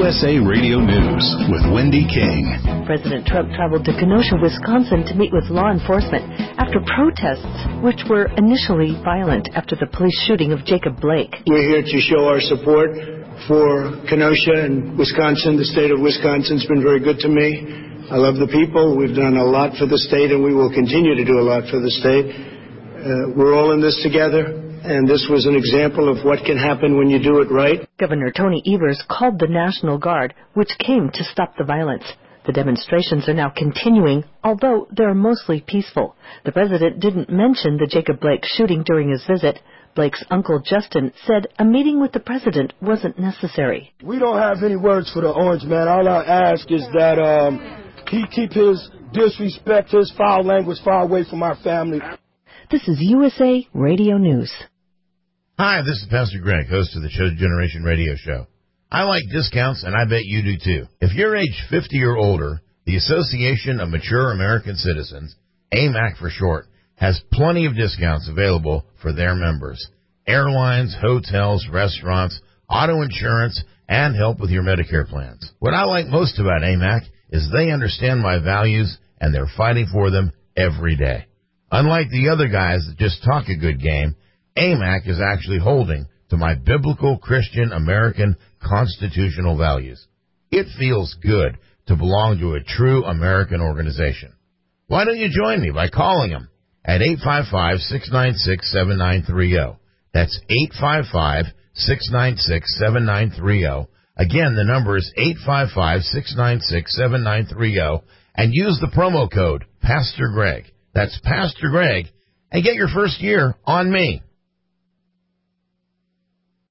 USA Radio News with Wendy King. President Trump traveled to Kenosha, Wisconsin to meet with law enforcement after protests which were initially violent after the police shooting of Jacob Blake. We're here to show our support for Kenosha and Wisconsin. The state of Wisconsin's been very good to me. I love the people. We've done a lot for the state, and we will continue to do a lot for the state. We're all in this together. And this was an example of what can happen when you do it right. Governor Tony Evers called the National Guard, which came to stop the violence. The demonstrations are now continuing, although they're mostly peaceful. The president didn't mention the Jacob Blake shooting during his visit. Blake's uncle Justin said a meeting with the president wasn't necessary. We don't have any words for the orange man. All I ask is that he keep his disrespect, his foul language far away from our family. This is USA Radio News. Hi, this is Pastor Greg, host of the Chosen Generation Radio Show. I like discounts, and I bet you do too. If you're age 50 or older, the Association of Mature American Citizens, AMAC for short, has plenty of discounts available for their members. Airlines, hotels, restaurants, auto insurance, and help with your Medicare plans. What I like most about AMAC is they understand my values, and they're fighting for them every day. Unlike the other guys that just talk a good game, AMAC is actually holding to my biblical Christian American constitutional values. It feels good to belong to a true American organization. Why don't you join me by calling them at 855-696-7930. That's 855-696-7930. Again, the number is 855-696-7930, and use the promo code Pastor Greg. That's Pastor Greg, and get your first year on me.